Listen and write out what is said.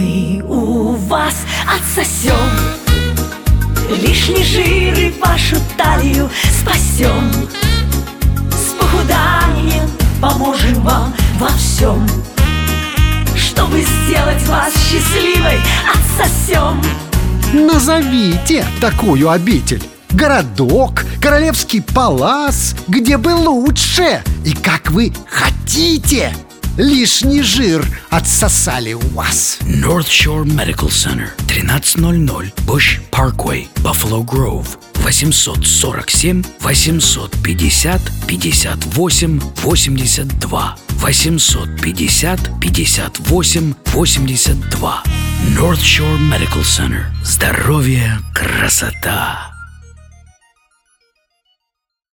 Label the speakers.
Speaker 1: Мы у вас отсосем лишний жир и вашу талию спасем. С похуданием поможем вам во всем. Чтобы сделать вас счастливой, отсосем.
Speaker 2: Назовите такую обитель, городок, королевский палас, где бы лучше и как вы хотите. Лишний жир отсосали у вас.
Speaker 3: North Shore Medical Center, 1300 Bush Parkway, Buffalo Grove, 847-850-58-82, 850-58-82. North Shore Medical Center. Здоровье, красота.